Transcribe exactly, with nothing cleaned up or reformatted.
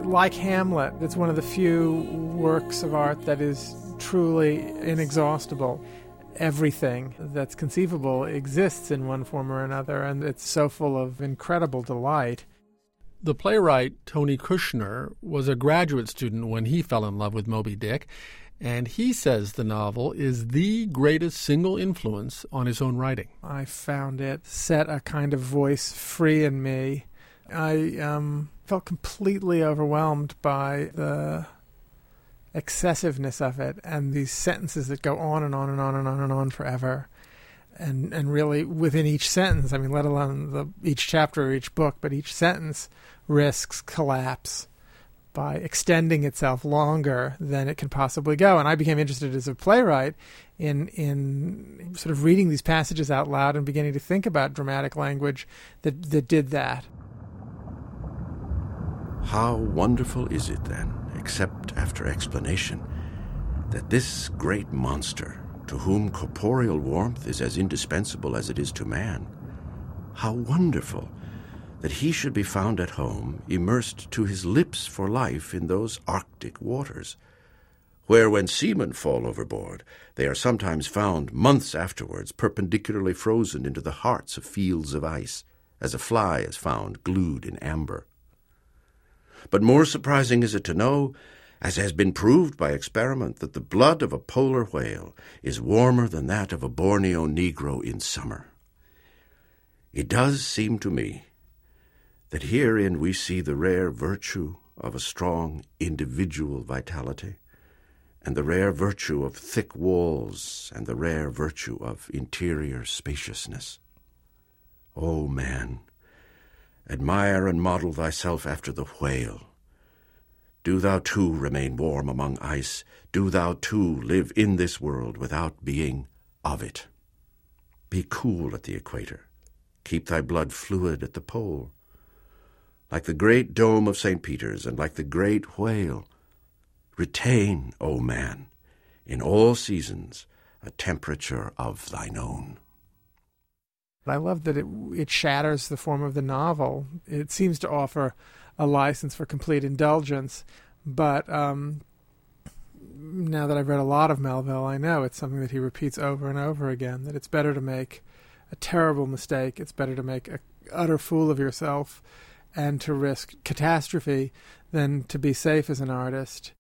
like Hamlet, it's one of the few works of art that is truly inexhaustible. Everything that's conceivable exists in one form or another, and it's so full of incredible delight. The playwright Tony Kushner was a graduate student when he fell in love with Moby Dick, and he says the novel is the greatest single influence on his own writing. I found it set a kind of voice free in me. I um, felt completely overwhelmed by the excessiveness of it and these sentences that go on and on and on and on and on forever. And and really within each sentence, I mean, let alone the, each chapter or each book, but each sentence risks collapse by extending itself longer than it can possibly go. And I became interested as a playwright in in sort of reading these passages out loud and beginning to think about dramatic language that, that did that. How wonderful is it then, except after explanation, that this great monster, to whom corporeal warmth is as indispensable as it is to man, how wonderful that he should be found at home, immersed to his lips for life in those Arctic waters, where when seamen fall overboard, they are sometimes found months afterwards perpendicularly frozen into the hearts of fields of ice, as a fly is found glued in amber. But more surprising is it to know, as has been proved by experiment, that the blood of a polar whale is warmer than that of a Borneo Negro in summer. It does seem to me that herein we see the rare virtue of a strong individual vitality, and the rare virtue of thick walls, and the rare virtue of interior spaciousness. O man, admire and model thyself after the whale. Do thou too remain warm among ice. Do thou too live in this world without being of it. Be cool at the equator. Keep thy blood fluid at the pole. Like the great dome of Saint Peter's and like the great whale, retain, O man, in all seasons a temperature of thine own. I love that it it shatters the form of the novel. It seems to offer a license for complete indulgence, but um, now that I've read a lot of Melville, I know it's something that he repeats over and over again, that it's better to make a terrible mistake, it's better to make an utter fool of yourself and to risk catastrophe than to be safe as an artist.